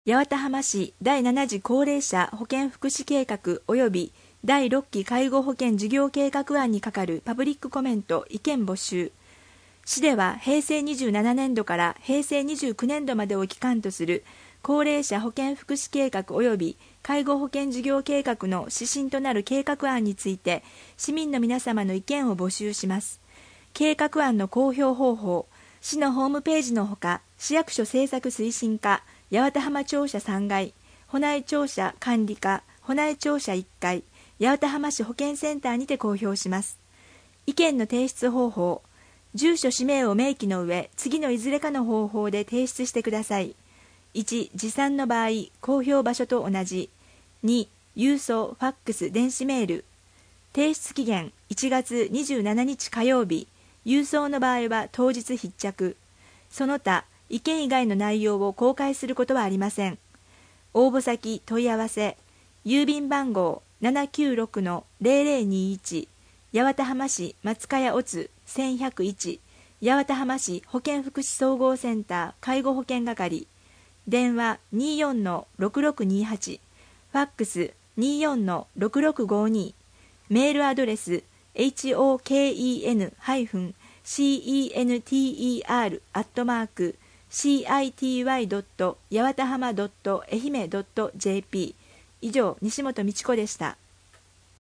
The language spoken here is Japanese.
八幡浜市第7次高齢者保健福祉計画及び第6期介護保険事業計画案に係るパブリックコメント意見募集。市では平成27年度から平成29年度までを期間とする高齢者保健福祉計画及び介護保険事業計画の指針となる計画案について市民の皆様の意見を募集します。計画案の公表方法、市のホームページのほか、市役所政策推進課、八幡浜庁舎3階、保内庁舎管理課、保内庁舎1階、八幡浜市保健センターにて公表します。意見の提出方法、住所氏名を明記の上、次のいずれかの方法で提出してください。1、持参の場合、公表場所と同じ。2、郵送、ファックス、電子メール。提出期限1月27日火曜日、郵送の場合は当日必着。その他、意見以外の内容を公開することはありません。応募先問い合わせ、郵便番号 796-0021、八幡浜市松茅乙津1101、八幡浜市保健福祉総合センター介護保険係、電話 24-6628、ファックス 24-6652、メールアドレス hoken-center@city.yawatahama.愛媛.jp。 以上、西本美智子でした。